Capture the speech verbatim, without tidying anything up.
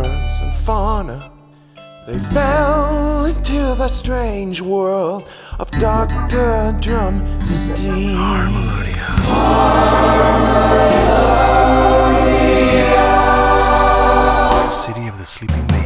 flowers and fauna. They fell into the strange world of Doctor Drumstein. City of the Sleeping Maidens.